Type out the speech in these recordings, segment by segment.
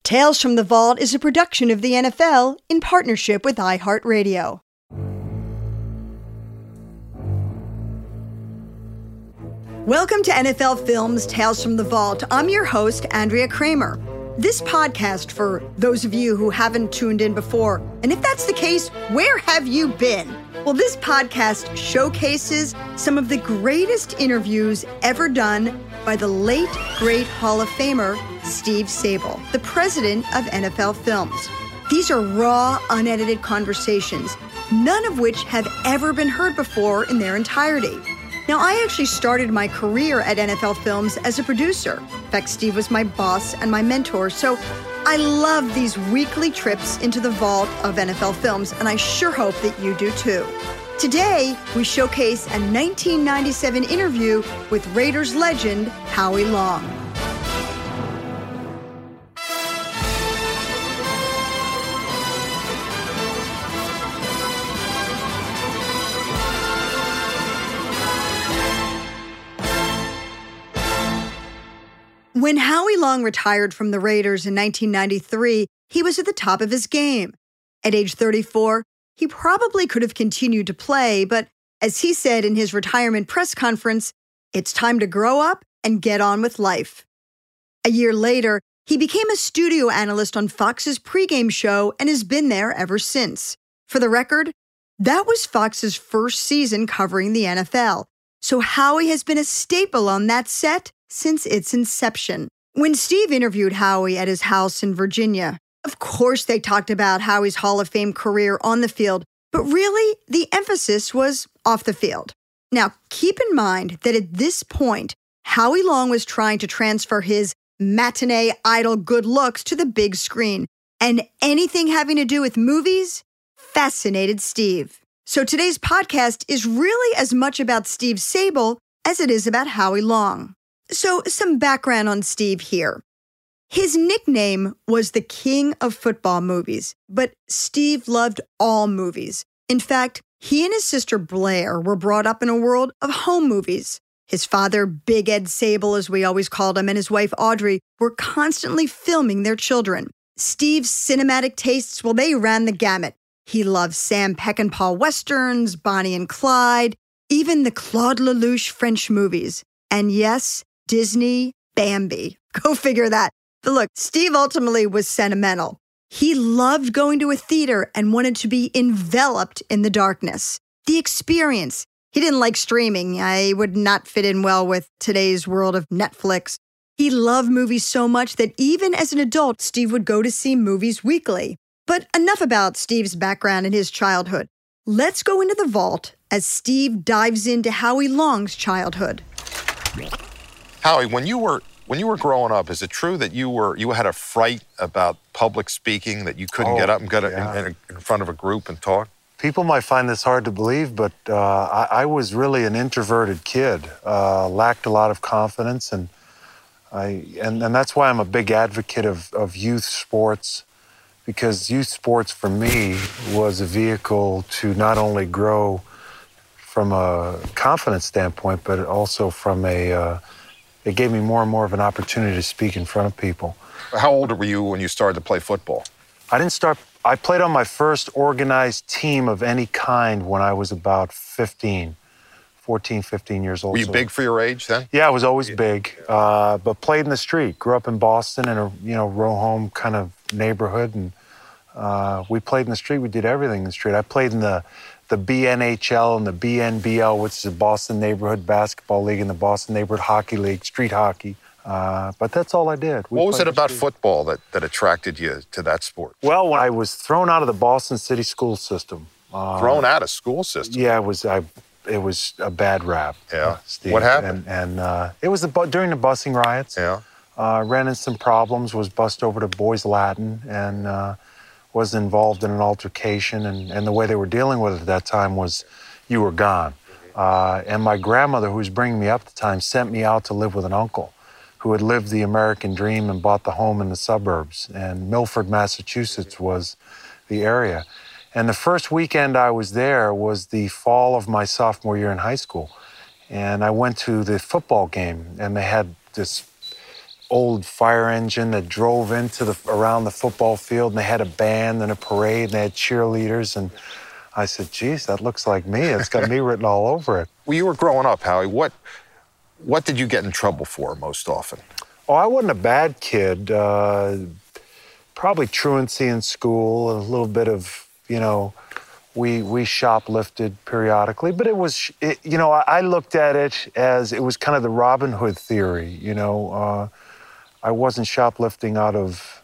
Tales from the Vault is a production of the NFL in partnership with iHeartRadio. Welcome to NFL Films Tales from the Vault. I'm your host, Andrea Kramer. This podcast, for those of you who haven't tuned in before, and if that's the case, where have you been? Well, this podcast showcases some of the greatest interviews ever done by the late, great Hall of Famer, Steve Sabol, the president of NFL Films. These are raw, unedited conversations, none of which have ever been heard before in their entirety. Now, I actually started my career at NFL Films as a producer. In fact, Steve was my boss and my mentor, so I love these weekly trips into the vault of NFL Films, and I sure hope that you do too. Today, we showcase a 1997 interview with Raiders legend Howie Long. When Howie Long retired from the Raiders in 1993, he was at the top of his game. At age 34, he probably could have continued to play, but as he said in his retirement press conference, it's time to grow up and get on with life. A year later, he became a studio analyst on Fox's pregame show and has been there ever since. For the record, that was Fox's first season covering the NFL, so Howie has been a staple on that set since its inception. When Steve interviewed Howie at his house in Virginia, of course they talked about Howie's Hall of Fame career on the field, but really the emphasis was off the field. Now, keep in mind that at this point, Howie Long was trying to transfer his matinee idol good looks to the big screen, and anything having to do with movies fascinated Steve. So today's podcast is really as much about Steve Sabol as it is about Howie Long. So some background on Steve here. His nickname was the King of Football Movies, but Steve loved all movies. In fact, he and his sister Blair were brought up in a world of home movies. His father, Big Ed Sabol, as we always called him, and his wife Audrey were constantly filming their children. Steve's cinematic tastes, well, they ran the gamut. He loved Sam Peckinpah westerns, Bonnie and Clyde, even the Claude Lelouch French movies. And yes, Disney, Bambi. Go figure that. But look, Steve ultimately was sentimental. He loved going to a theater and wanted to be enveloped in the darkness. The experience. He didn't like streaming. He would not fit in well with today's world of Netflix. He loved movies so much that even as an adult, Steve would go to see movies weekly. But enough about Steve's background and his childhood. Let's go into the vault as Steve dives into Howie Long's childhood. Howie, when you were growing up, is it true that you had a fright about public speaking, that you couldn't get up and get in front of a group and talk? People might find this hard to believe, but I was really an introverted kid, lacked a lot of confidence, and that's why I'm a big advocate of youth sports, because youth sports for me was a vehicle to not only grow from a confidence standpoint, but also from it gave me more and more of an opportunity to speak in front of people. How old were you when you started to play football? I played on my first organized team of any kind when I was about 14, 15 years old. Were you big for your age then? Yeah, I was always big, but played in the street. Grew up in Boston in a row home kind of neighborhood, and we played in the street. We did everything in the street. I played in the BNHL and the BNBL, which is the Boston Neighborhood Basketball League, and the Boston Neighborhood Hockey League, street hockey. But that's all I did. What was it about football that attracted you to that sport? Well, when I was thrown out of the Boston City school system. Thrown out of school system? Yeah, it was a bad rap. Yeah. Steve. What happened? And it was during the busing riots. Yeah. Ran into some problems, was bussed over to Boys Latin, and was involved in an altercation, and the way they were dealing with it at that time was you were gone. And my grandmother, who was bringing me up at the time, sent me out to live with an uncle who had lived the American dream and bought the home in the suburbs. And Milford, Massachusetts was the area. And the first weekend I was there was the fall of my sophomore year in high school. And I went to the football game, and they had this old fire engine that drove around the football field, and they had a band and a parade, and they had cheerleaders. And I said, geez, that looks like me. It's got me written all over it. When you were growing up, Howie, what did you get in trouble for most often? Oh, I wasn't a bad kid. Probably truancy in school, a little bit of, we shoplifted periodically, but I looked at it as it was kind of the Robin Hood theory. I wasn't shoplifting out of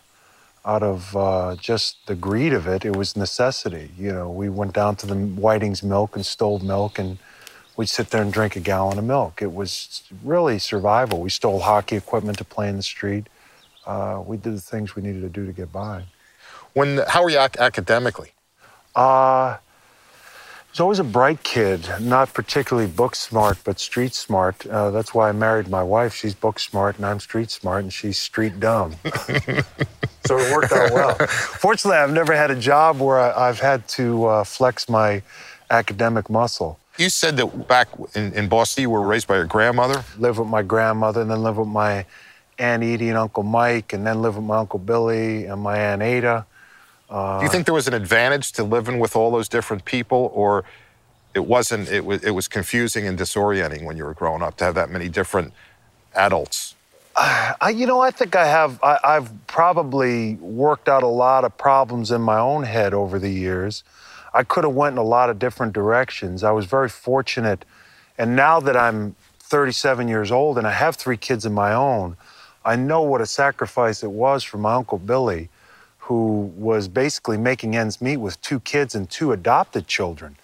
just the greed of it. It was necessity. We went down to the Whiting's Milk and stole milk, and we'd sit there and drink a gallon of milk. It was really survival. We stole hockey equipment to play in the street. We did the things we needed to do to get by. How were you academically? I was always a bright kid, not particularly book smart, but street smart. That's why I married my wife. She's book smart, and I'm street smart, and she's street dumb. So it worked out well. Fortunately, I've never had a job where I've had to flex my academic muscle. You said that back in Boston, you were raised by your grandmother? Lived with my grandmother, and then lived with my Aunt Edie and Uncle Mike, and then lived with my Uncle Billy and my Aunt Ada. Do you think there was an advantage to living with all those different people, or it wasn't? It was confusing and disorienting when you were growing up to have that many different adults. I think I've probably worked out a lot of problems in my own head over the years. I could have went in a lot of different directions. I was very fortunate, and now that I'm 37 years old and I have 3 kids of my own, I know what a sacrifice it was for my Uncle Billy, who was basically making ends meet with 2 kids and 2 adopted children.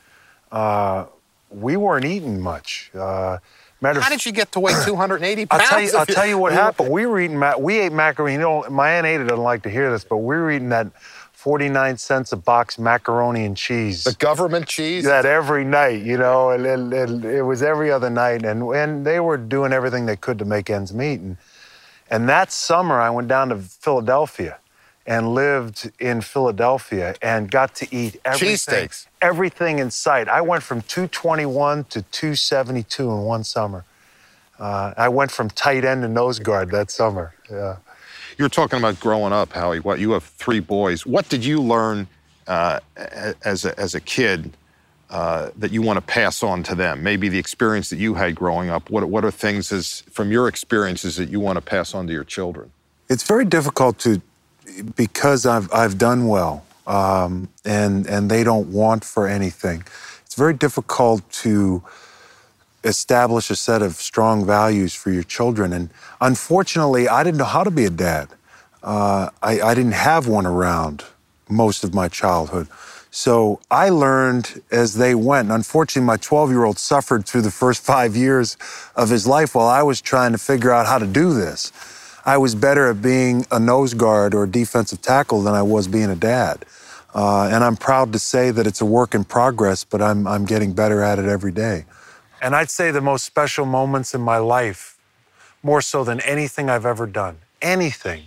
We weren't eating much. How did you get to weigh 280 pounds? I'll tell you what happened. We ate macaroni. My Aunt Ada doesn't like to hear this, but we were eating that 49 cents a box macaroni and cheese. The government cheese? That every night, and it was every other night. And they were doing everything they could to make ends meet. And that summer, I went down to Philadelphia and lived in Philadelphia and got to eat cheesesteaks. Everything in sight. I went from 221 to 272 in one summer. I went from tight end to nose guard that summer. Yeah. You're talking about growing up, Howie. You have 3 boys. What did you learn as a kid that you want to pass on to them? Maybe the experience that you had growing up. What are things from your experiences that you want to pass on to your children? It's very difficult because I've done well, and they don't want for anything. It's very difficult to establish a set of strong values for your children. And unfortunately, I didn't know how to be a dad. I didn't have one around most of my childhood. So I learned as they went. Unfortunately, my 12-year-old suffered through the first 5 years of his life while I was trying to figure out how to do this. I was better at being a nose guard or a defensive tackle than I was being a dad. And I'm proud to say that it's a work in progress, but I'm getting better at it every day. And I'd say the most special moments in my life, more so than anything I've ever done, anything,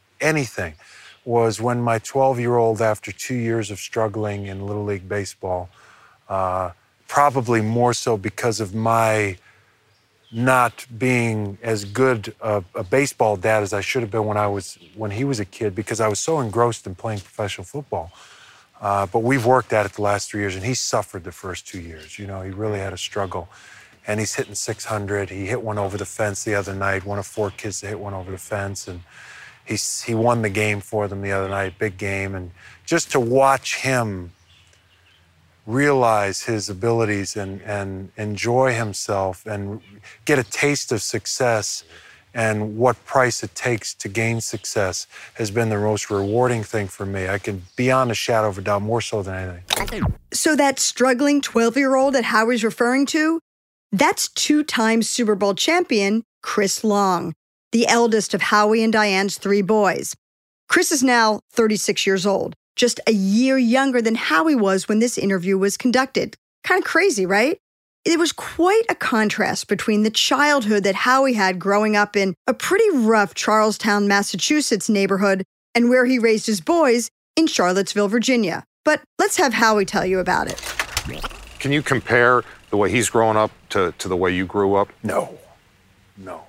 was when my 12-year-old, after 2 years of struggling in Little League Baseball, probably more so because of my not being as good a baseball dad as I should have been when he was a kid, because I was so engrossed in playing professional football. But we've worked at it the last 3 years, and he suffered the first 2 years. He really had a struggle. And he's hitting 600. He hit one over the fence the other night, one of 4 kids to hit one over the fence. And he won the game for them the other night, big game. And just to watch him realize his abilities and enjoy himself and get a taste of success and what price it takes to gain success has been the most rewarding thing for me. I can, beyond a shadow of a doubt, more so than anything. So that struggling 12-year-old that Howie's referring to, that's 2-time Super Bowl champion Chris Long, the eldest of Howie and Diane's 3 boys. Chris is now 36 years old, just a year younger than Howie was when this interview was conducted. Kind of crazy, right? It was quite a contrast between the childhood that Howie had growing up in a pretty rough Charlestown, Massachusetts neighborhood and where he raised his boys in Charlottesville, Virginia. But let's have Howie tell you about it. Can you compare the way he's grown up to the way you grew up? No.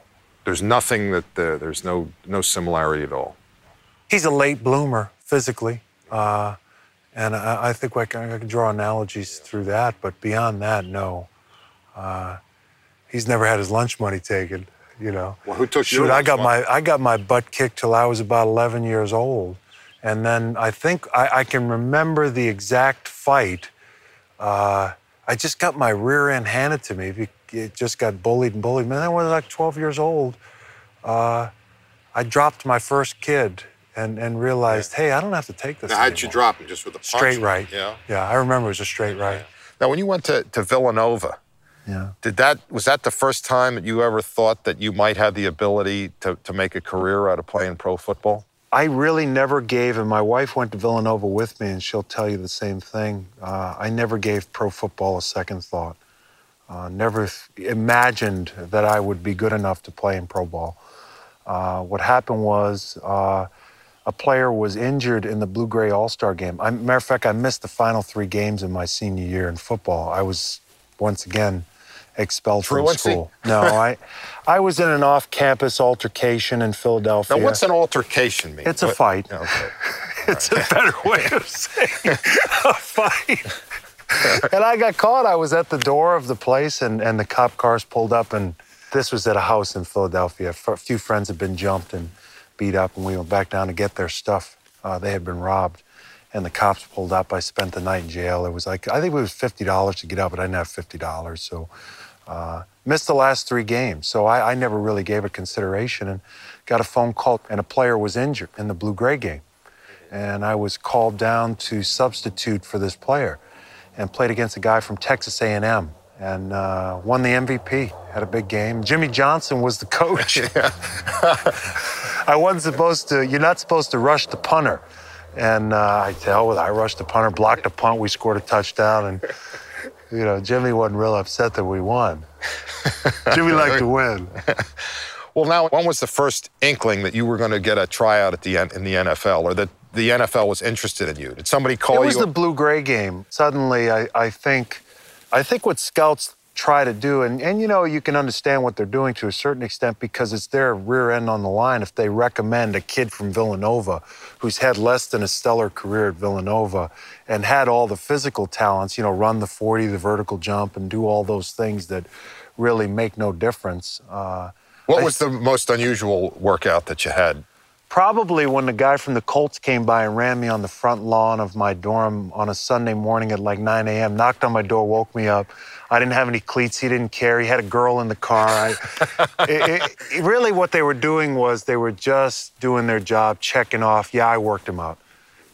There's nothing there's no similarity at all. He's a late bloomer physically, and I think I can draw analogies through that. But beyond that, no. He's never had his lunch money taken. Well, who took your I got my butt kicked till I was about 11 years old, and then I think I can remember the exact fight. I just got my rear end handed to me. It just got bullied. Man, I was like 12 years old. I dropped my first kid and realized, hey, I don't have to take this. Now, how'd you drop him? Just with a punch? Straight right. Yeah. Yeah, I remember it was a straight right. Now, when you went to Villanova, was that the first time that you ever thought that you might have the ability to make a career out of playing pro football? I really never gave, and my wife went to Villanova with me, and she'll tell you the same thing. I never gave pro football a second thought. Never imagined that I would be good enough to play in pro ball. What happened was a player was injured in the Blue-Gray All-Star game. Matter of fact, I missed the final 3 games in my senior year in football. I was, once again, expelled from school. No, I was in an off-campus altercation in Philadelphia. Now, what's an altercation mean? It's a fight. Okay. It's a better way of saying a fight. And I got caught. I was at the door of the place, and the cop cars pulled up, and this was at a house in Philadelphia. A few friends had been jumped and beat up, and we went back down to get their stuff. They had been robbed, and the cops pulled up. I spent the night in jail. It was like, I think it was $50 to get out, but I didn't have $50, so missed the last 3 games. So I never really gave it consideration, and got a phone call, and a player was injured in the Blue-Gray game. And I was called down to substitute for this player and played against a guy from Texas A&M and won the MVP, had a big game. Jimmy Johnson was the coach. I wasn't supposed to, you're not supposed to rush the punter. And I rushed the punter, blocked the punt, we scored a touchdown, and Jimmy wasn't real upset that we won. Jimmy liked to win. Well, now, when was the first inkling that you were going to get a tryout in the NFL, or that the NFL was interested in you? Did somebody call you? It was the Blue-Gray game. Suddenly, I think what scouts try to do, and you can understand what they're doing to a certain extent because it's their rear end on the line if they recommend a kid from Villanova who's had less than a stellar career at Villanova and had all the physical talents, run the 40, the vertical jump, and do all those things that really make no difference. What was the most unusual workout that you had? Probably when the guy from the Colts came by and ran me on the front lawn of my dorm on a Sunday morning at like 9 a.m., knocked on my door, woke me up. I didn't have any cleats. He didn't care. He had a girl in the car. Really what they were doing was they were just doing their job, checking off. Yeah, I worked him out.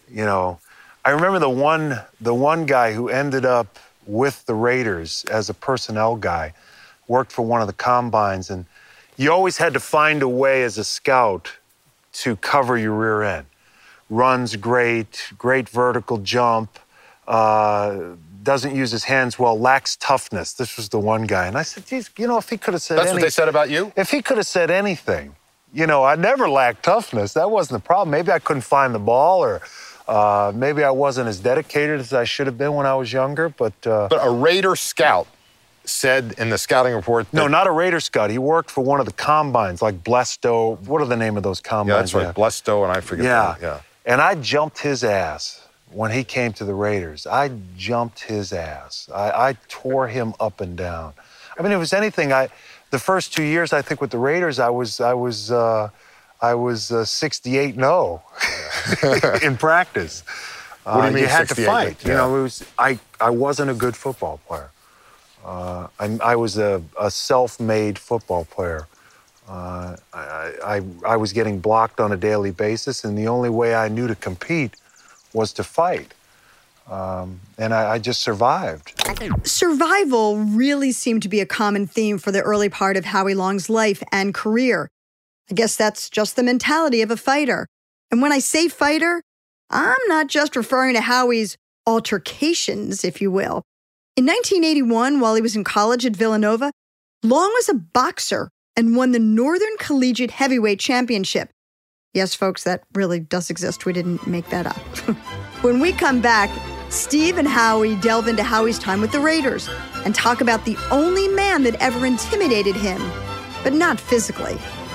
I remember the one guy who ended up with the Raiders as a personnel guy, worked for one of the combines, and you always had to find a way as a scout to cover your rear end. Runs great vertical jump, doesn't use his hands well, lacks toughness. This was the one guy. And I said, geez, if he could have said That's what they said about you? If he could have said anything, I never lacked toughness. That wasn't the problem. Maybe I couldn't find the ball, or maybe I wasn't as dedicated as I should have been when I was younger. But a Raider scout said in the scouting report that... No, not a Raider scout. He worked for one of the combines, like Blesto. What are the name of those combines? Yeah, that's right. Blesto, and I forget. Yeah. And I jumped his ass when he came to the Raiders. I jumped his ass. I tore him up and down. I mean, if it was anything, the first 2 years, I think, with the Raiders, I was 68-0 in practice. What do you mean, you had to fight. Yeah. I wasn't a good football player. I was a self-made football player. I was getting blocked on a daily basis, and the only way I knew to compete was to fight. And I just survived. Survival really seemed to be a common theme for the early part of Howie Long's life and career. I guess that's just the mentality of a fighter. And when I say fighter, I'm not just referring to Howie's altercations, if you will. In 1981, while he was in college at Villanova, Long was a boxer and won the Northern Collegiate Heavyweight Championship. Yes, folks, that really does exist. We didn't make that up. When we come back, Steve and Howie delve into Howie's time with the Raiders and talk about the only man that ever intimidated him, but not physically.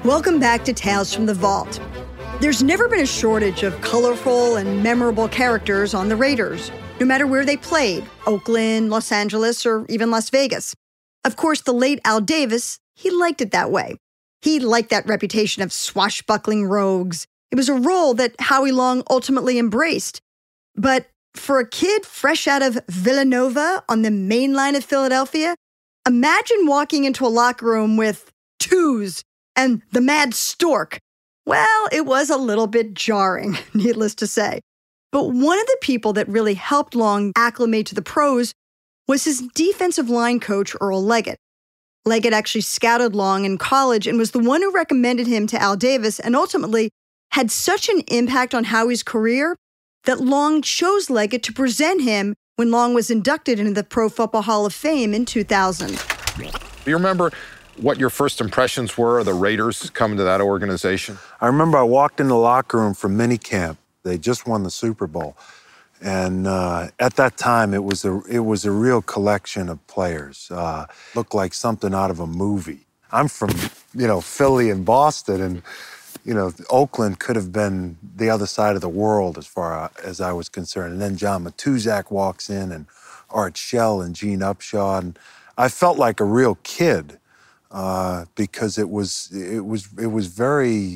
Welcome back to Tales from the Vault. There's never been a shortage of colorful and memorable characters on the Raiders, no matter where they played, Oakland, Los Angeles, or even Las Vegas. Of course, the late Al Davis, he liked it that way. He liked that reputation of swashbuckling rogues. It was a role that Howie Long ultimately embraced. But for a kid fresh out of Villanova on the main line of Philadelphia, imagine walking into a locker room with twos and the Mad Stork. Well, it was a little bit jarring, needless to say. But one of the people that really helped Long acclimate to the pros was his defensive line coach, Earl Leggett. Leggett actually scouted Long in college and was the one who recommended him to Al Davis and ultimately had such an impact on Howie's career that Long chose Leggett to present him when Long was inducted into the Pro Football Hall of Fame in 2000. Do you remember what your first impressions were of the Raiders coming to that organization? I remember I walked in the locker room from minicamp. They just won the Super Bowl. And at that time, it was a real collection of players. Looked like something out of a movie. I'm from, Philly and Boston, and, Oakland could have been the other side of the world as far as I was concerned. And then John Matuzak walks in, and Art Shell and Gene Upshaw. And I felt like a real kid because it was very...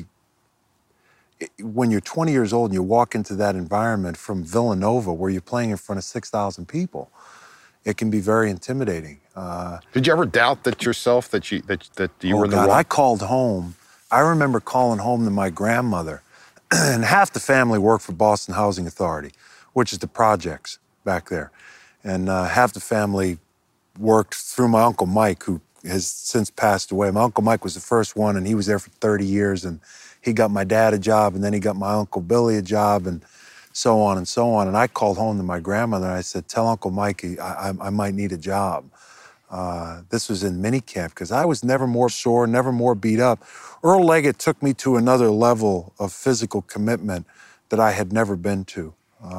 When you're 20 years old and you walk into that environment from Villanova where you're playing in front of 6,000 people, it can be very intimidating. Did you ever doubt that yourself, that you were in the wrong? I called home. I remember calling home to my grandmother, and half the family worked for Boston Housing Authority, which is the projects back there. And half the family worked through my Uncle Mike, who has since passed away. My Uncle Mike was the first one, and he was there for 30 years, and he got my dad a job, and then he got my Uncle Billy a job, and so on and so on. And I called home to my grandmother, and I said, tell Uncle Mikey I might need a job. This was in minicamp, because I was never more sore, never more beat up. Earl Leggett took me to another level of physical commitment that I had never been to.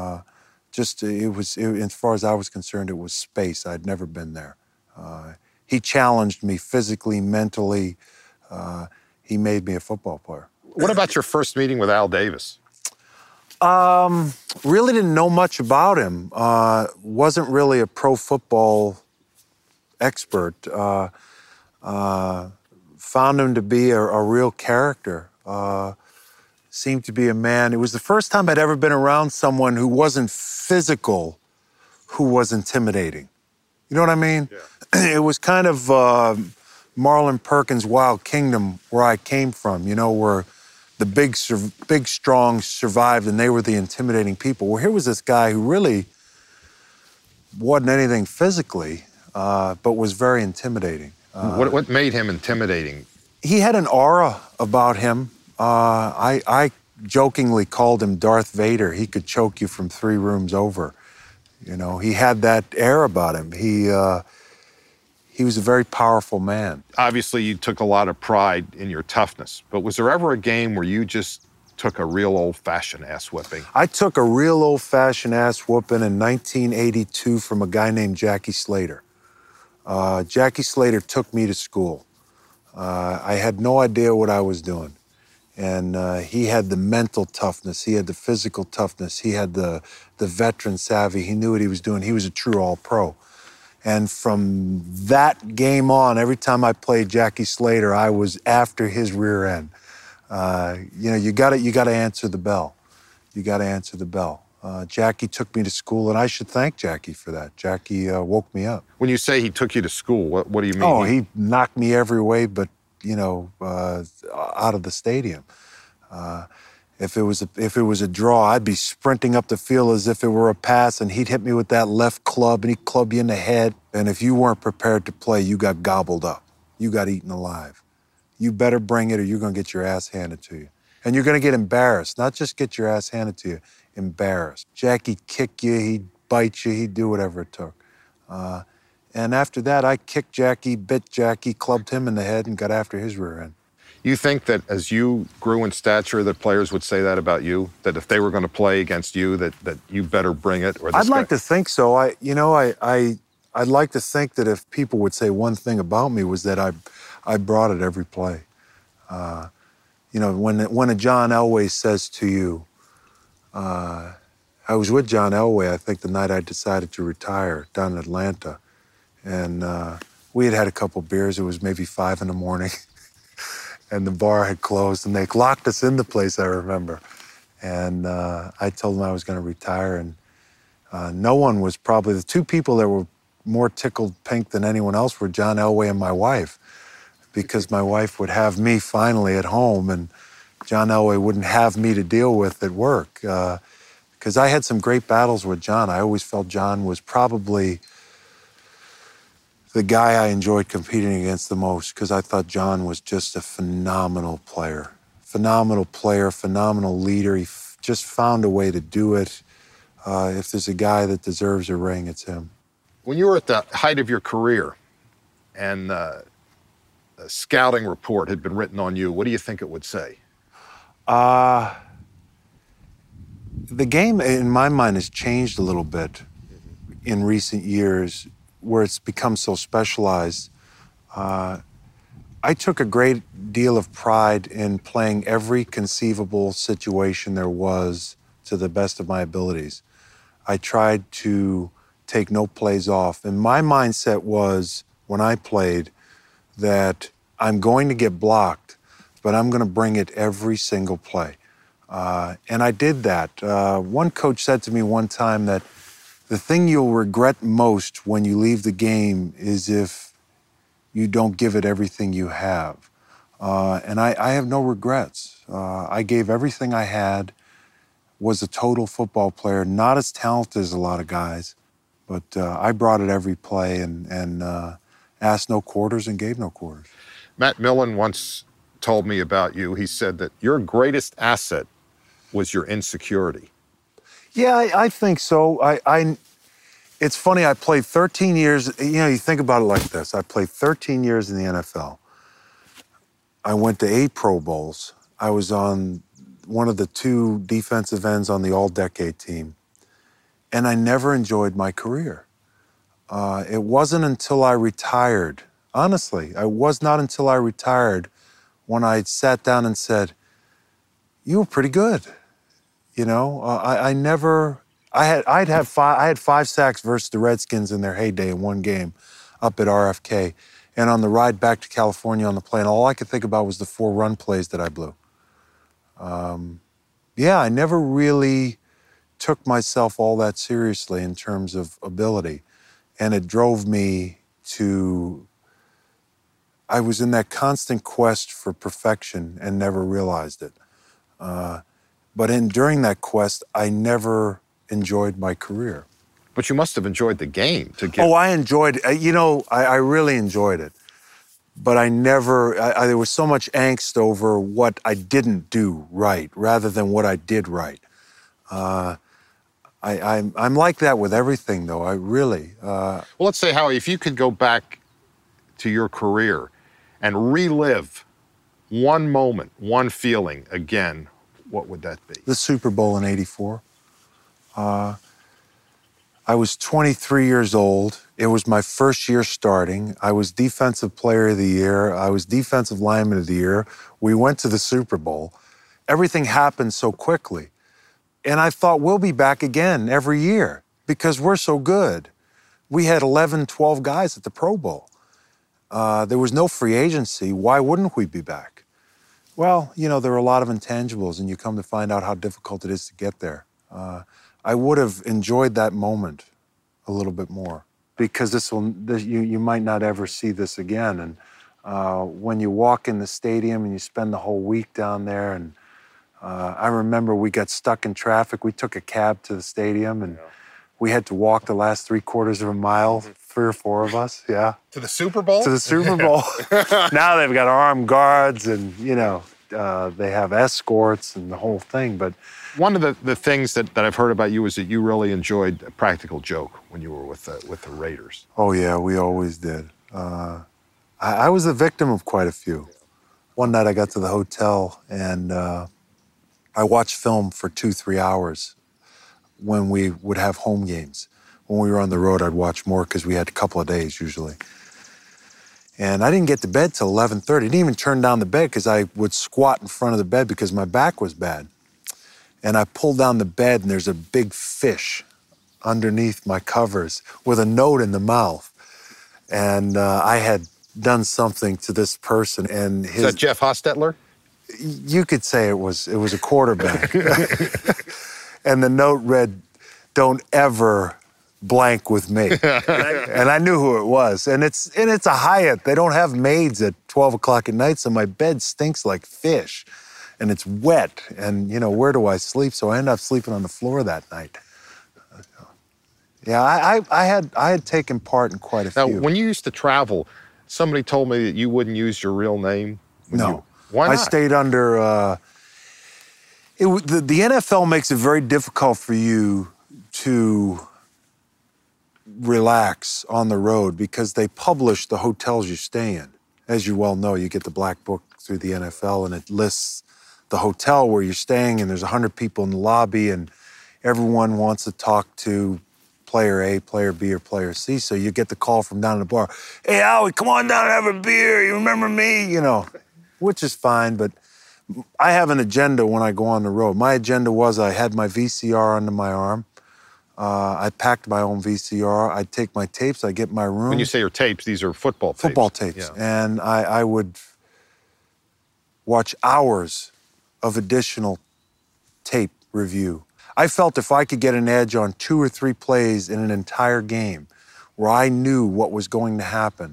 As far as I was concerned, it was space. I'd never been there. He challenged me physically, mentally. He made me a football player. What about your first meeting with Al Davis? Really didn't know much about him. Wasn't really a pro football expert. Found him to be a real character. Seemed to be a man. It was the first time I'd ever been around someone who wasn't physical, who was intimidating. You know what I mean? Yeah. It was kind of Marlon Perkins' Wild Kingdom, where I came from, where the big, strong survived and they were the intimidating people. Well, here was this guy who really wasn't anything physically, but was very intimidating. What made him intimidating? He had an aura about him. I jokingly called him Darth Vader. He could choke you from 3 rooms over. He had that air about him. He was a very powerful man. Obviously, you took a lot of pride in your toughness, but was there ever a game where you just took a real old-fashioned ass-whipping? I took a real old-fashioned ass-whooping in 1982 from a guy named Jackie Slater. Jackie Slater took me to school. I had no idea what I was doing. And he had the mental toughness. He had the physical toughness. He had the veteran savvy. He knew what he was doing. He was a true all-pro. And from that game on, every time I played Jackie Slater, I was after his rear end. You got to answer the bell. You got to answer the bell. Jackie took me to school, and I should thank Jackie for that. Jackie woke me up. When you say he took you to school, what do you mean? Oh, he knocked me every way but, out of the stadium. If it was a draw, I'd be sprinting up the field as if it were a pass, and he'd hit me with that left club, and he'd club you in the head. And if you weren't prepared to play, you got gobbled up. You got eaten alive. You better bring it, or you're going to get your ass handed to you. And you're going to get embarrassed, not just get your ass handed to you, embarrassed. Jackie'd kick you, he'd bite you, he'd do whatever it took. And after that, I kicked Jackie, bit Jackie, clubbed him in the head, and got after his rear end. You think that as you grew in stature that players would say that about you? That if they were going to play against you, that you better bring it? Or I'd like to think so. I'd like to think that if people would say one thing about me was that I brought it every play. You know, when a John Elway says to you, I was with John Elway, I think, the night I decided to retire down in Atlanta. And we had had a couple beers. It was maybe 5 a.m. and the bar had closed, and they locked us in the place, I remember. And I told them I was going to retire, and no one was probably, the two people that were more tickled pink than anyone else were John Elway and my wife, because my wife would have me finally at home, and John Elway wouldn't have me to deal with at work. Because I had some great battles with John. I always felt John was probably the guy I enjoyed competing against the most, because I thought John was just a phenomenal player. Phenomenal player, phenomenal leader. He just found a way to do it. If there's a guy that deserves a ring, it's him. When you were at the height of your career and a scouting report had been written on you, what do you think it would say? The game, in my mind, has changed a little bit in recent years, where it's become so specialized. I took a great deal of pride in playing every conceivable situation there was to the best of my abilities. I tried to take no plays off. And my mindset was, when I played, that I'm going to get blocked, but I'm going to bring it every single play. And I did that. One coach said to me one time that the thing you'll regret most when you leave the game is if you don't give it everything you have. And I have no regrets. I gave everything I had, was a total football player, not as talented as a lot of guys, but I brought it every play and asked no quarters and gave no quarters. Matt Millen once told me about you. He said that your greatest asset was your insecurity. Yeah, I think so. It's funny, I played 13 years. You know, you think about it like this. I played 13 years in the NFL. I went to 8 Pro Bowls. I was on one of the 2 defensive ends on the all-decade team. And I never enjoyed my career. It wasn't until I retired, honestly, it was not until I retired when I sat down and said, you were pretty good. You know, I had 5 sacks versus the Redskins in their heyday in one game up at RFK. And on the ride back to California on the plane, all I could think about was the 4 run plays that I blew. Yeah, I never really took myself all that seriously in terms of ability. And it drove me to, I was in that constant quest for perfection and never realized it. But during that quest, I never enjoyed my career. But you must have enjoyed the game to get... Oh, I enjoyed it. You know, I really enjoyed it. But I never, there was so much angst over what I didn't do right rather than what I did right. I'm like that with everything, though. I really... Well, let's say, Howie, if you could go back to your career and relive one moment, one feeling again, what would that be? The Super Bowl in '84. I was 23 years old. It was my first year starting. I was Defensive Player of the Year. I was Defensive Lineman of the Year. We went to the Super Bowl. Everything happened so quickly. And I thought, we'll be back again every year because we're so good. We had 11, 12 guys at the Pro Bowl. There was no free agency. Why wouldn't we be back? Well, you know, there are a lot of intangibles, and you come to find out how difficult it is to get there. I would have enjoyed that moment a little bit more because you might not ever see this again. And when you walk in the stadium and you spend the whole week down there, and I remember we got stuck in traffic. We took a cab to the stadium, and we had to walk the last 3/4 of a mile, 3 or 4 of us, yeah. To the Super Bowl? To the Super Bowl. Now they've got armed guards and, you know, they have escorts and the whole thing, but... One of the things that I've heard about you is that you really enjoyed a practical joke when you were with the Raiders. Oh, yeah, we always did. I was the victim of quite a few. One night I got to the hotel and I watched film for 2-3 hours when we would have home games. When we were on the road, I'd watch more because we had a couple of days usually. And I didn't get to bed till 11:30. I didn't even turn down the bed because I would squat in front of the bed because my back was bad. And I pulled down the bed and there's a big fish underneath my covers with a note in the mouth. And I had done something to this person. And Is that Jeff Hostetler? You could say it was a quarterback. And the note read, "Don't ever blank with me." And I knew who it was. And it's a Hyatt. They don't have maids at 12 o'clock at night, so my bed stinks like fish. And it's wet. And, where do I sleep? So I ended up sleeping on the floor that night. Yeah, I had taken part in quite a few. Now, when you used to travel, somebody told me that you wouldn't use your real name. No. Why not? I stayed under... the NFL makes it very difficult for you to relax on the road because they publish the hotels you stay in. As you well know, you get the black book through the NFL and it lists the hotel where you're staying and there's 100 people in the lobby and everyone wants to talk to player A, player B, or player C. So you get the call from down at the bar, "Hey, Howie, come on down and have a beer. You remember me?" Which is fine, but I have an agenda when I go on the road. My agenda was I had my VCR under my arm. I packed my own VCR. I'd take my tapes. I'd get my room. When you say your tapes, these are football tapes. Football tapes. Yeah. And I would watch hours of additional tape review. I felt if I could get an edge on 2 or 3 plays in an entire game where I knew what was going to happen,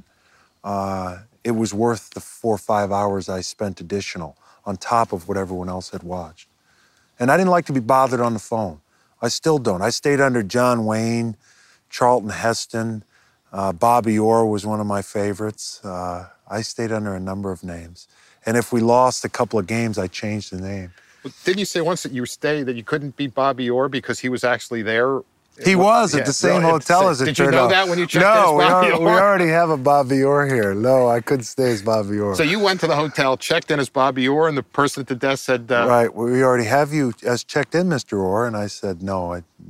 it was worth the 4 or 5 hours I spent additional on top of what everyone else had watched. And I didn't like to be bothered on the phone. I still don't. I stayed under John Wayne, Charlton Heston, Bobby Orr was one of my favorites. I stayed under a number of names. And if we lost a couple of games, I changed the name. Didn't you say once that that you couldn't beat Bobby Orr because he was actually there? He was at the same hotel as it turned out. Did you know that when you checked No, in as Bobby Orr? we already have a Bobby Orr here. No, I couldn't stay as Bobby Orr. So you went to the hotel, checked in as Bobby Orr, and the person at the desk said... Right, we already have you as checked in, Mr. Orr. And I said, no,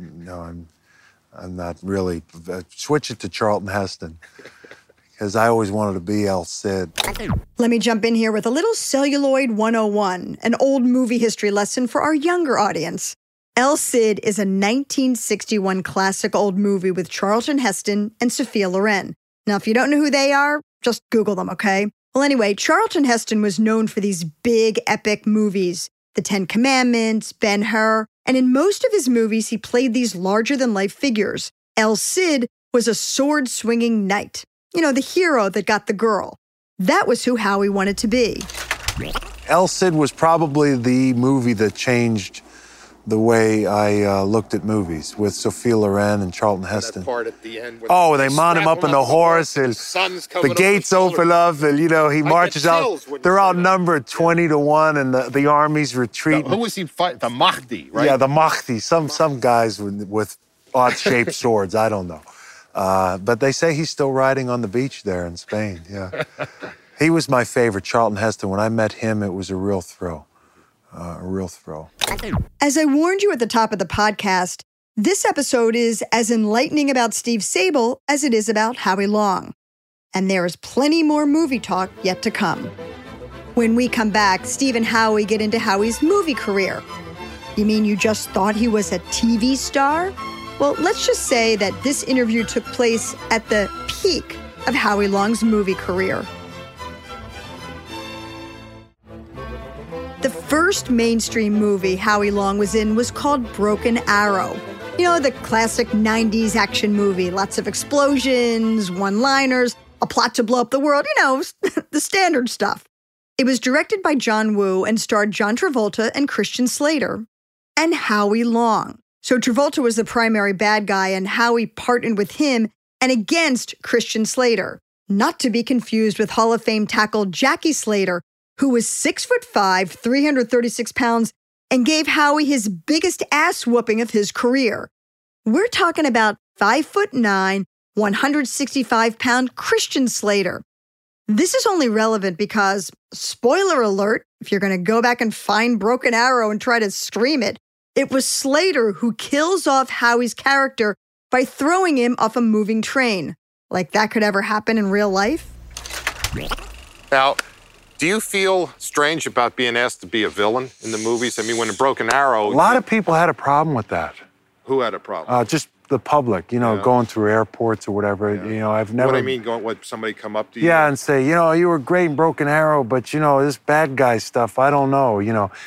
I'm not really. Switch it to Charlton Heston, because I always wanted to be El Cid. Let me jump in here with a little Celluloid 101, an old movie history lesson for our younger audience. El Cid is a 1961 classic old movie with Charlton Heston and Sophia Loren. Now, if you don't know who they are, just Google them, okay? Well, anyway, Charlton Heston was known for these big, epic movies, The Ten Commandments, Ben-Hur, and in most of his movies, he played these larger-than-life figures. El Cid was a sword-swinging knight. The hero that got the girl. That was who Howie wanted to be. El Cid was probably the movie that changed the way I looked at movies with Sophia Loren and Charlton Heston. That part at the end. They mount him up on the horse and the gates open up and, he marches out. They're outnumbered 20-1 and the army's retreating. Who was he fighting? The Mahdi, right? Yeah, the Mahdi. Some guys with odd-shaped swords. I don't know. But they say he's still riding on the beach there in Spain, yeah. He was my favorite, Charlton Heston. When I met him, it was a real thrill. As I warned you at the top of the podcast, this episode is as enlightening about Steve Sabol as it is about Howie Long. And there is plenty more movie talk yet to come. When we come back, Steve and Howie get into Howie's movie career. You mean you just thought he was a TV star? Well, let's just say that this interview took place at the peak of Howie Long's movie career. The first mainstream movie Howie Long was in was called Broken Arrow. The classic 90s action movie. Lots of explosions, one-liners, a plot to blow up the world, the standard stuff. It was directed by John Woo and starred John Travolta and Christian Slater. And Howie Long. So Travolta was the primary bad guy, and Howie partnered with him and against Christian Slater. Not to be confused with Hall of Fame tackle Jackie Slater, who was 6'5", 336 pounds, and gave Howie his biggest ass whooping of his career. We're talking about 5'9", 165-pound Christian Slater. This is only relevant because, spoiler alert, if you're going to go back and find Broken Arrow and try to stream it, it was Slater who kills off Howie's character by throwing him off a moving train. Like that could ever happen in real life? Now, do you feel strange about being asked to be a villain in the movies? I mean, when in Broken Arrow... A lot of people had a problem with that. Who had a problem? Just the public, going through airports or whatever. Yeah. I've never... What do you mean, what, somebody come up to you? Yeah, and say, you were great in Broken Arrow, but, this bad guy stuff, I don't know,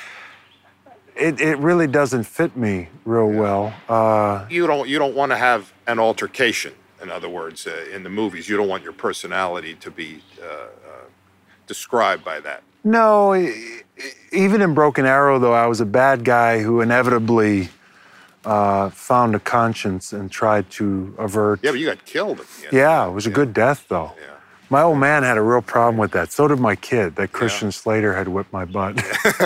It really doesn't fit me real well. You don't want to have an altercation, in other words, in the movies. You don't want your personality to be described by that. No, even in Broken Arrow, though, I was a bad guy who inevitably found a conscience and tried to avert. Yeah, but you got killed at the end. Yeah, it was a good death, though. Yeah. My old man had a real problem with that. So did my kid. That Christian Slater had whipped my butt.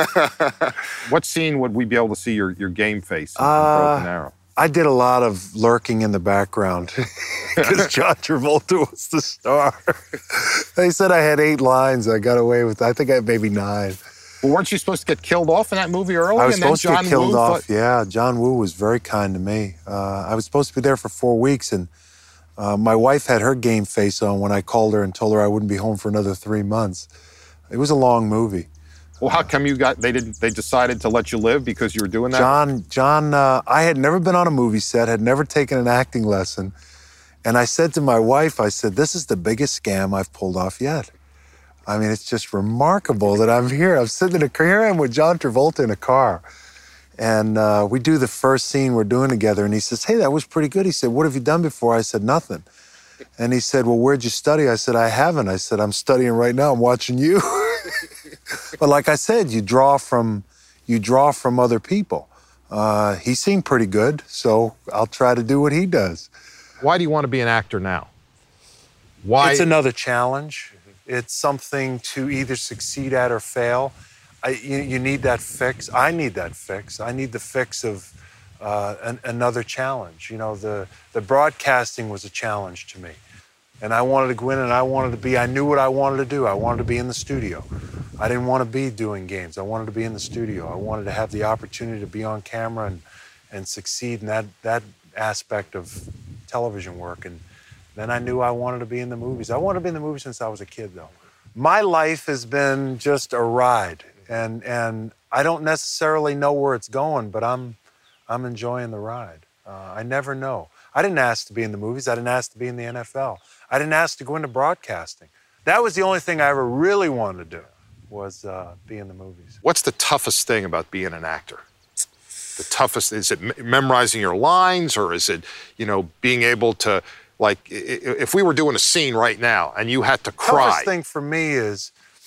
What scene would we be able to see your game face in Broken Arrow? I did a lot of lurking in the background because John Travolta was the star. They said I had 8 lines. I got away with, I think I had maybe 9. Well, weren't you supposed to get killed off in that movie early? I was supposed to get killed off, yeah. John Woo was very kind to me. I was supposed to be there for 4 weeks, and my wife had her game face on when I called her and told her I wouldn't be home for another 3 months. It was a long movie. Well, how come they decided to let you live because you were doing that? John, I had never been on a movie set, had never taken an acting lesson. And I said to my wife, I said, this is the biggest scam I've pulled off yet. I mean, it's just remarkable that I'm here. I'm sitting in here I am with John Travolta in a car. And we do the first scene we're doing together. And he says, hey, that was pretty good. He said, what have you done before? I said, nothing. And he said, well, where'd you study? I said, I haven't. I said, I'm studying right now. I'm watching you. But like I said, you draw from other people. He seemed pretty good, so I'll try to do what he does. Why do you want to be an actor now? Why? It's another challenge. It's something to either succeed at or fail. You need that fix. I need that fix. I need the fix of another challenge. The broadcasting was a challenge to me. And I wanted to go in and I knew what I wanted to do. I wanted to be in the studio. I didn't want to be doing games. I wanted to be in the studio. I wanted to have the opportunity to be on camera and succeed in that aspect of television work. And then I knew I wanted to be in the movies. I wanted to be in the movies since I was a kid, though. My life has been just a ride. And I don't necessarily know where it's going, but I'm enjoying the ride. I never know. I didn't ask to be in the movies. I didn't ask to be in the NFL. I didn't ask to go into broadcasting. That was the only thing I ever really wanted to do, was be in the movies. What's the toughest thing about being an actor? The toughest, is it memorizing your lines, or is it, being able to, like, if we were doing a scene right now and you had to cry? The toughest thing for me is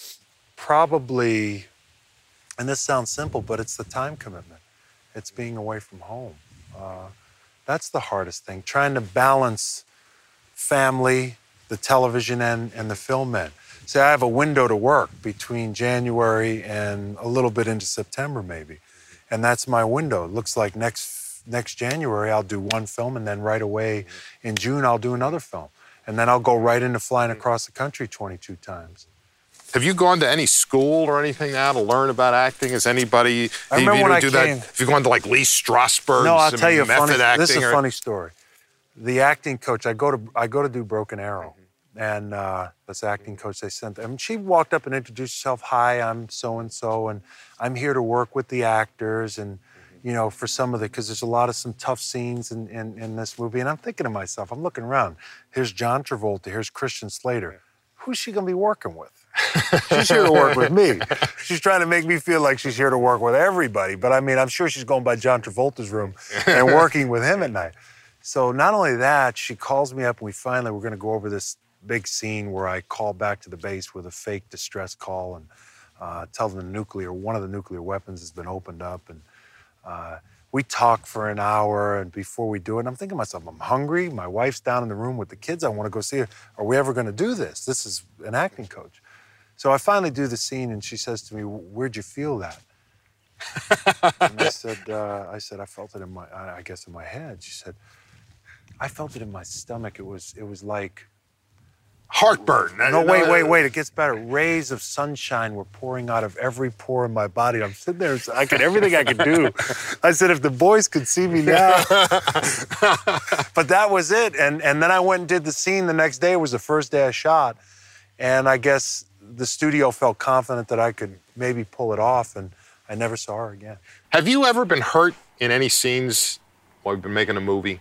probably, and this sounds simple, but it's the time commitment. It's being away from home. That's the hardest thing, trying to balance family, the television end, and the film end. See, I have a window to work between January and a little bit into September, maybe. And that's my window. It looks like next January, I'll do one film, and then right away in June, I'll do another film. And then I'll go right into flying across the country 22 times. Have you gone to any school or anything now to learn about acting? Has anybody... I remember when I came... Have you gone to, like, Lee Strasberg's No, I'll tell you method acting? This is a funny story. The acting coach, I go to do Broken Arrow. And this acting coach they sent, she walked up and introduced herself. Hi, I'm so-and-so, and I'm here to work with the actors and, for some of because there's a lot of some tough scenes in this movie. And I'm thinking to myself, I'm looking around. Here's John Travolta, here's Christian Slater. Who's she gonna be working with? She's here to work with me. She's trying to make me feel like she's here to work with everybody. But I mean, I'm sure she's going by John Travolta's room and working with him at night. So not only that, she calls me up and we're gonna go over this big scene where I call back to the base with a fake distress call and tell them one of the nuclear weapons has been opened up. And we talk for an hour, and before we do it, I'm thinking to myself, I'm hungry. My wife's down in the room with the kids. I want to go see her. Are we ever going to do this? This is an acting coach. So I finally do the scene, and she says to me, where'd you feel that? And I said, I felt it in my head. She said, I felt it in my stomach. It was like... Heartburn. No, wait. It gets better. Rays of sunshine were pouring out of every pore in my body. I'm sitting there, everything I could do. I said, if the boys could see me now. But that was it. And then I went and did the scene the next day. It was the first day I shot. And I guess the studio felt confident that I could maybe pull it off, and I never saw her again. Have you ever been hurt in any scenes while you've been making a movie?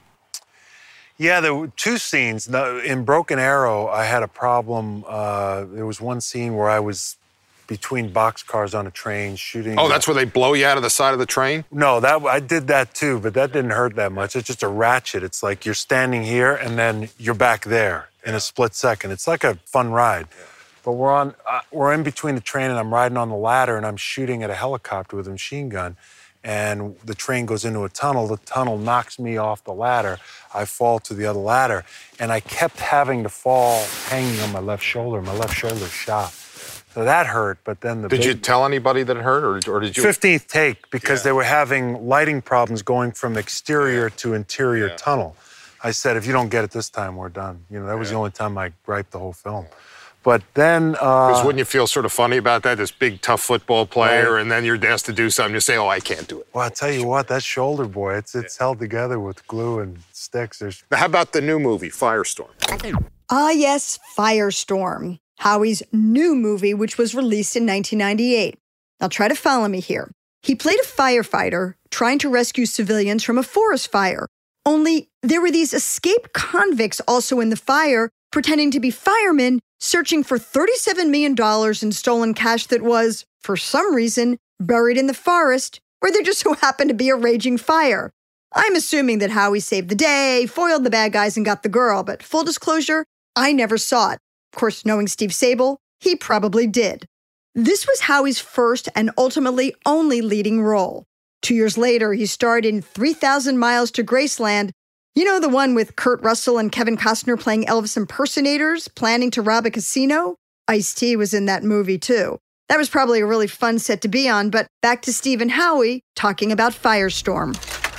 Yeah, there were 2 scenes. In Broken Arrow, I had a problem. There was one scene where I was between boxcars on a train shooting. Oh, that's where they blow you out of the side of the train? No, I did that too, but that didn't hurt that much. It's just a ratchet. It's like you're standing here and then you're back there in a split second. It's like a fun ride. Yeah. But we're in between the train and I'm riding on the ladder and I'm shooting at a helicopter with a machine gun. And the train goes into a tunnel. The tunnel knocks me off the ladder. I fall to the other ladder. And I kept having to fall hanging on my left shoulder. My left shoulder shot. So that hurt, but then Did you tell anybody that it hurt, or did you? 15th take, because they were having lighting problems going from exterior to interior tunnel. I said, if you don't get it this time, we're done. You know, that was the only time I griped the whole film. But then... Because wouldn't you feel sort of funny about that, this big, tough football player, and then you're asked to do something, you say, oh, I can't do it. Well, I'll tell you what, that shoulder, boy, it's held together with glue and sticks. Now, how about the new movie, Firestorm? Ah, yes, Firestorm. Howie's new movie, which was released in 1998. Now try to follow me here. He played a firefighter trying to rescue civilians from a forest fire. Only there were these escaped convicts also in the fire, pretending to be firemen, searching for $37 million in stolen cash that was, for some reason, buried in the forest, where there just so happened to be a raging fire. I'm assuming that Howie saved the day, foiled the bad guys, and got the girl, but full disclosure, I never saw it. Of course, knowing Steve Sable, he probably did. This was Howie's first and ultimately only leading role. 2 years later, he starred in 3,000 Miles to Graceland. You know, the one with Kurt Russell and Kevin Costner playing Elvis impersonators, planning to rob a casino? Ice-T was in that movie, too. That was probably a really fun set to be on, but back to Steve and Howie talking about Firestorm.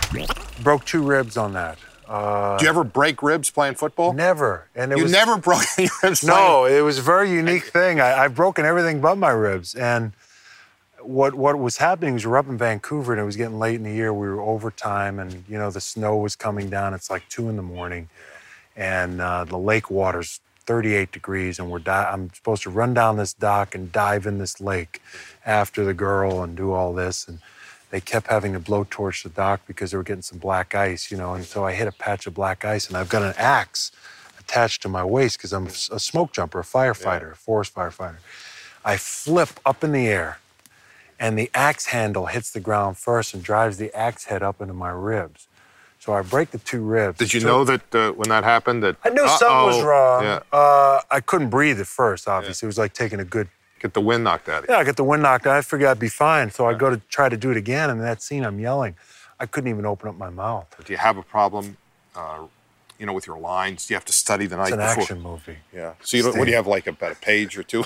Broke 2 ribs on that. Did you ever break ribs playing football? Never. And you never broke your ribs? No, it was a very unique thing. I've broken everything but my ribs. And what was happening was we were up in Vancouver and it was getting late in the year. We were overtime and, you know, the snow was coming down. It's like 2 a.m. And the lake water's 38 degrees and I'm supposed to run down this dock and dive in this lake after the girl and do all this. And they kept having to blowtorch the dock because they were getting some black ice, you know, and so I hit a patch of black ice and I've got an axe attached to my waist because I'm a smoke jumper, a firefighter, a forest firefighter. I flip up in the air and the axe handle hits the ground first and drives the axe head up into my ribs. So I break the 2 ribs. Did you know that when that happened that... I knew something was wrong. Yeah. I couldn't breathe at first, obviously. It was like taking a good... Get the wind knocked out of you. Yeah, I get the wind knocked out. I figured I'd be fine. So I go to try to do it again, and in that scene, I'm yelling. I couldn't even open up my mouth. Do you have a problem, you know, with your lines? Do you have to study the night before? It's an action movie. Yeah. So what do you have, like about a page or 2?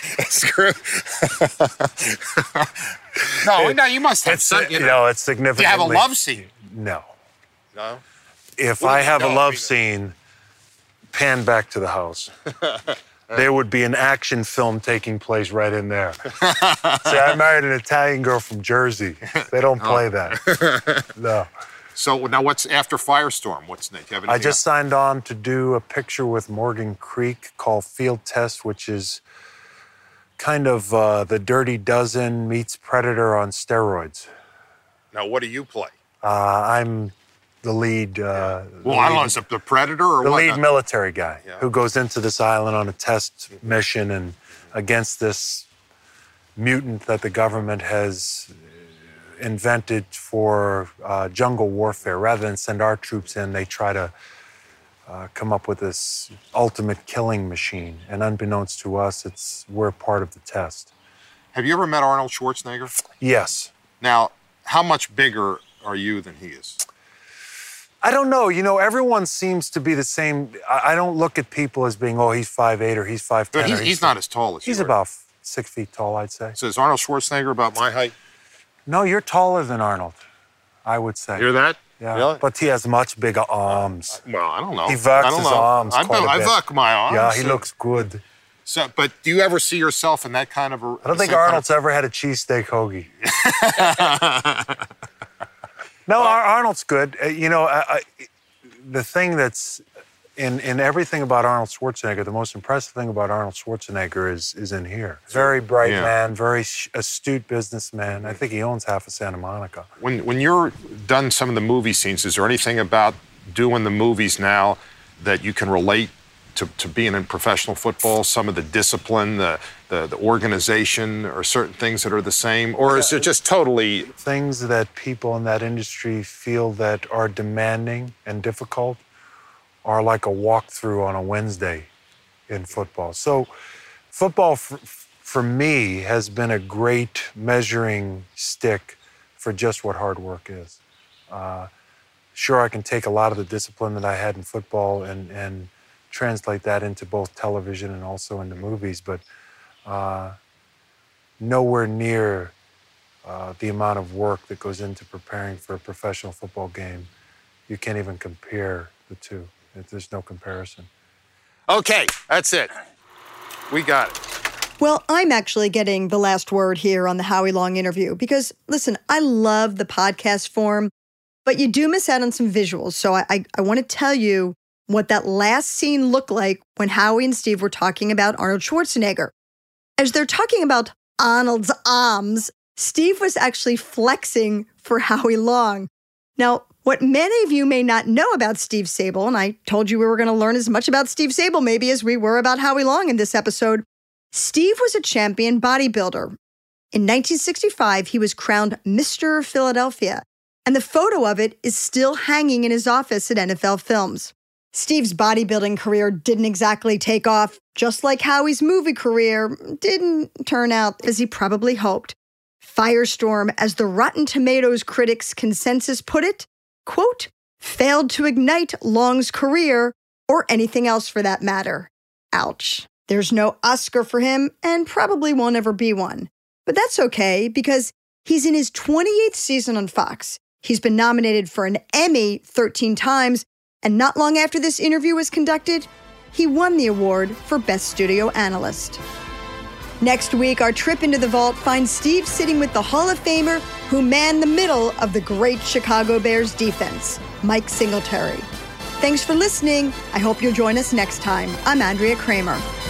No, you must have some, you know, it's significant. Do you have a love scene? No. No? If I have a love scene, pan back to the house. There would be an action film taking place right in there. See, I married an Italian girl from Jersey. They don't play that. No. So now what's after Firestorm? What's next? I just signed on to do a picture with Morgan Creek called Field Test, which is kind of the Dirty Dozen meets Predator on steroids. Now, what do you play? I'm the lead. I don't know, is it the Predator or the what? lead military guy who goes into this island on a test mission and against this mutant that the government has invented for jungle warfare. Rather than send our troops in, they try to come up with this ultimate killing machine. And unbeknownst to us, we're part of the test. Have you ever met Arnold Schwarzenegger? Yes. Now, how much bigger are you than he is? I don't know. You know, everyone seems to be the same. I don't look at people as being, oh, he's 5'8" or he's 5'10". But he's not as tall as you are. He's about 6 feet tall, I'd say. So is Arnold Schwarzenegger about my height? No, you're taller than Arnold, I would say. You're that? Yeah. Really? But he has much bigger arms. Well, I don't know. He works his arms I work my arms. Yeah, he looks good. So, but do you ever see yourself in that kind of a... I don't think Arnold's ever had a cheesesteak hoagie. No, Arnold's good. You know, the thing that's in everything about Arnold Schwarzenegger, the most impressive thing about Arnold Schwarzenegger is in here. Very bright man, very astute businessman. I think he owns half of Santa Monica. When you're done some of the movie scenes, is there anything about doing the movies now that you can relate to being in professional football? Some of the discipline, the organization, or certain things that are the same? Or is it just totally... Things that people in that industry feel that are demanding and difficult are like a walkthrough on a Wednesday in football. So football, for me, has been a great measuring stick for just what hard work is. Sure, I can take a lot of the discipline that I had in football and translate that into both television and also into movies, but nowhere near the amount of work that goes into preparing for a professional football game. You can't even compare the two. There's no comparison. Okay, that's it. We got it. Well, I'm actually getting the last word here on the Howie Long interview because, listen, I love the podcast form, but you do miss out on some visuals. So I want to tell you what that last scene looked like when Howie and Steve were talking about Arnold Schwarzenegger. As they're talking about Arnold's arms, Steve was actually flexing for Howie Long. Now, what many of you may not know about Steve Sabol, and I told you we were going to learn as much about Steve Sabol maybe as we were about Howie Long in this episode, Steve was a champion bodybuilder. In 1965, he was crowned Mr. Philadelphia, and the photo of it is still hanging in his office at NFL Films. Steve's bodybuilding career didn't exactly take off, just like Howie's movie career didn't turn out as he probably hoped. Firestorm, as the Rotten Tomatoes critics' consensus put it, quote, failed to ignite Long's career or anything else for that matter. Ouch. There's no Oscar for him and probably won't ever be one. But that's okay because he's in his 28th season on Fox. He's been nominated for an Emmy 13 times, and not long after this interview was conducted, he won the award for Best Studio Analyst. Next week, our trip into the vault finds Steve sitting with the Hall of Famer who manned the middle of the great Chicago Bears defense, Mike Singletary. Thanks for listening. I hope you'll join us next time. I'm Andrea Kramer.